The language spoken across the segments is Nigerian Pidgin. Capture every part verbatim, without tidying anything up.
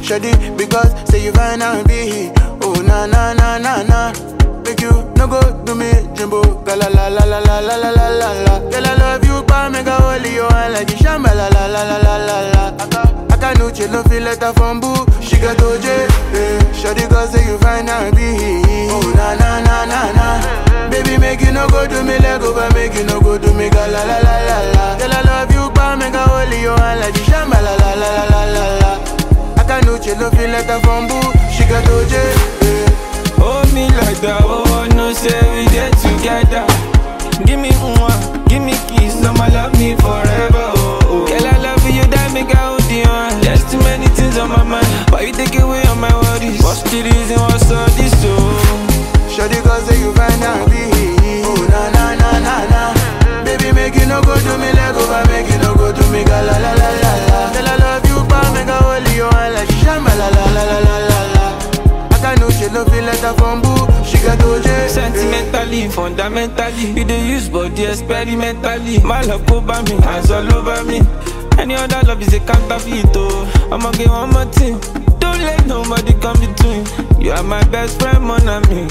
Shoddy, because say you fine and be. Oh na na na na na. Make you no go do me jumbo. La la la la la la la la la la la. Girl I love you, pa make a holy you and like the shamba la la la la la la la. I can't no chill, no feel letter from boo. She got O J, eh. Shoddy, cause say you fine and be. Oh na na na na na. Baby make you no go do me leg over, make you no go do me ga la la la la la. Girl I love you, pa make a holy you and like the shamba la la la la la la la. I can't no chill, no feel letter from boo. She got O J, eh. Hold me like that, oh, no say we get together. Give me one, give me kiss, I'ma love me forever, oh, oh. Girl, I love you, that make I hold you on. There's too many things on my mind, but you take away all my worries. What's the reason, what's all this, oh? Shoddy, cause say you find out be. Oh, na na na na na. Baby, make you no go do me leg over, make you no go do me ga la la la la la. Girl, I love you, pa, make I hold you on like shamba la la la la la la la. I know she no feel letter from boo. She got O J. Sentimentally, fundamentally, you dey use body experimentally. My love over me, hands all over me. Any other love is a counterfeit, oh. I'ma get one more thing. Don't let nobody come between. You are my best friend, mon ami.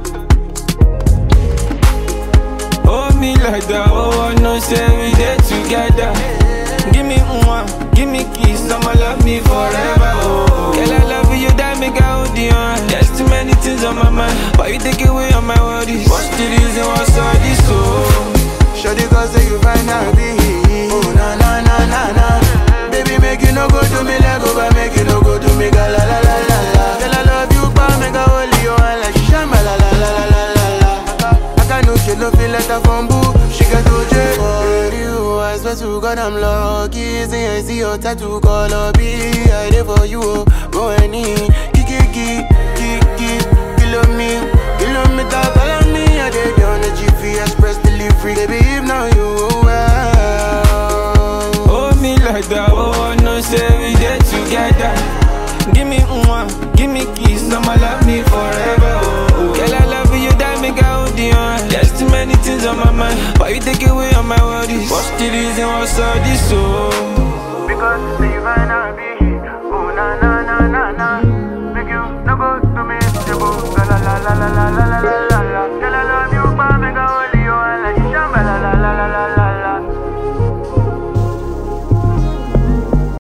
Hold me like that, oh, I know say we dey together. Give me one, give me kiss, I'ma love me forever, oh. Girl, I love you, that make I hold you on. There's too many things on my mind, but you take away all my worries. What's the reason, what's all this, oh? Shoddy, cause say you find out be. Oh, na na na na na. Baby, make you no go do me leg over, make you no go do me ga la la la la la. Girl, I love you, pa, make I hold you on like shamba la la la la la la la. I can't no she no feel letter from boo. She got O J. For you, I swear to God I'm lucky. See I see your tattoo color be. I there for you, oh, go any. Kiki kiki kiki, kilo me, kilometer follow me. I did on the G P Express delivery. Baby, if now you well. Hold me like that, oh, I know say we get together. Give me one, give me kiss, I'ma love me forever, oh. Girl, I love you, that make I hold you on. There's too many things on my mind, but you take away all my worries. What's the reason, what's all this, oh? Because